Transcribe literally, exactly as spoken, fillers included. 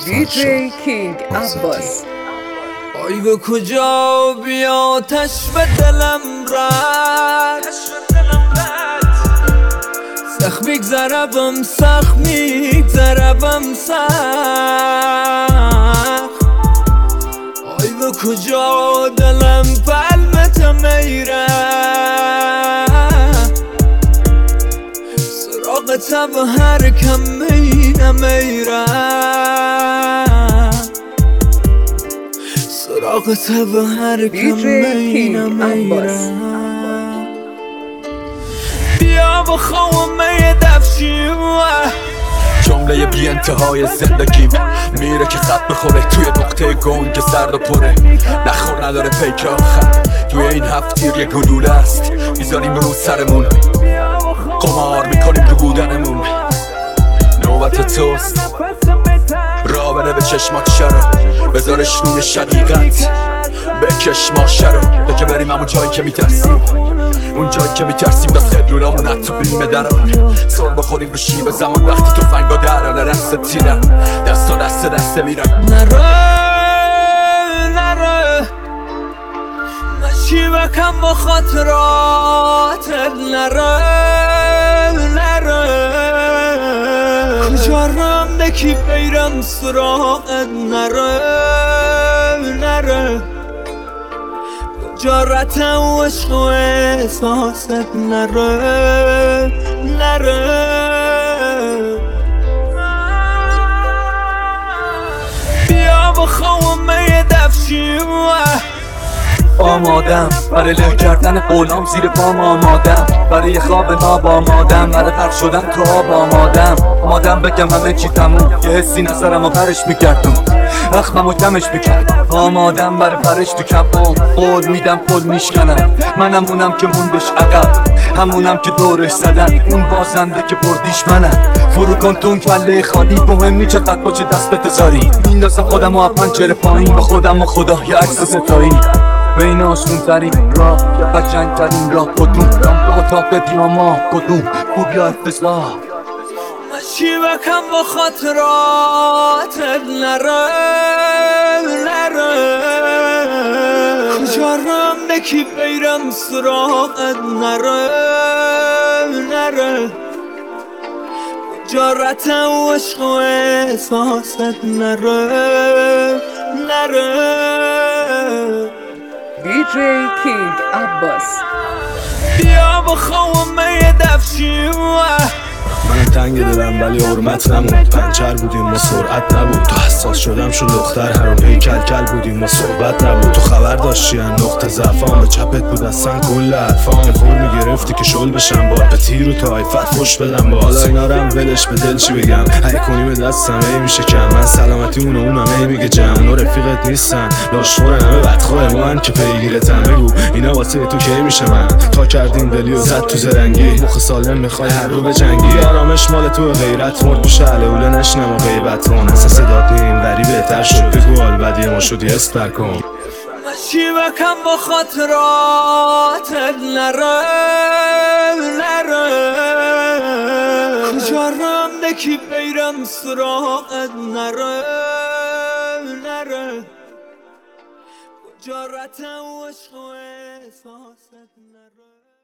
دی جی کینگ عباس. آی به کجا بیا تش به دلم رد سخ میگذربم سخ میگذربم سخ آی به کجا دلم پلمت میره سراغ تب هر کم میره میره سراغ تب هر کم میره میره بیا بخوام می دفشیم جمله بی انتهای زندگیم میره که خط بخوره توی نقطه گنگ سرد و پره نخور نداره پیک آخر توی این هفتیر یه گلوله است میذاریم رو سرمون قمار میکنیم رو بودنمون نوبت توست را بره به چشمات شرو بذارش روی شقیقت بکش ماشه رو بگه بریم همون جایی که میترسیم اون جایی که میترسیم دست خدلونامون حتی بیمه دران سر بخوریم رو شیب زمان وقتی تو فنگا درانه رست تیرن دست و دست دسته میرن نره نره نشیبه کم با خاطراتت نره نره کجا رم نکی بیرم سراغت نره نره جارت و عشق و احساست نره نره بیا بخوام می دفشیم آمادم برای له کردن قولام زیر پام آمادم برای یه خواب ناب آمادم برای غرق شدن تو آب آمادم آمادم بگم همه چی تموم یه حسی نظرم و پرش میکردم اخمم و کمش میکردم آمادم برای پرش تو کبام قول میدم پل میشکنم منم اونم که موندش عقب همونم که دورش زدن اون بازنده که بردیش منم فرو کن تون کله خالی مهم نی چقدر پاچه دست بتزاری میندازم خودم و پنجره پایین با خودم و خدا یه عکس ستایی بین آسون ترین راه یا قشنگ ترین راه کدوم اتاق دیاما کدوم خوب یا افتضاح مشی بکم با خاطراتت نره نره کجا رم نکی بیرم سراغت نره نره جارت و عشق و احساست نره نره دی جی کینگ عباس. بیا بخوام می دفشیم من تنگ دلم ولی حرمت نموند پنچر بودیم ما سرعت نبود تو حساس شدم شو دختر هرم هی کل کل بودیم ما صحبت نبود تو خبر داشتی ان نقطه ضعفام به چپت بود اصلا کل حرفام خور میگرفتی که شل بشم بار به تیر و تایفت خوش بدم با حالا اینا رم ولش به دل چی بگم هی کنی به دستم هی میشه کم من سلامتی اونو اونم هی میگه جمع اونا رفیقت نیستن لاشخور همه بدخواه ما هم که پیگیرتن بگو اینا واسه تو کی میشه من تا کردیم دلی و زد تو زرنگی مخ سالم میخوای هر رو بجنگی آرامش مال تو غیرت مرد میشه علوله نشنم و غیبت کن اصلا صدات نیم وری بهتر شد بگو حال بدی ما شدی اسپر کن مشی بکم با خاطراتت نره نره کجا رم نکی بیرم سراغت نره نره کجا رتم و عشق و احساست نره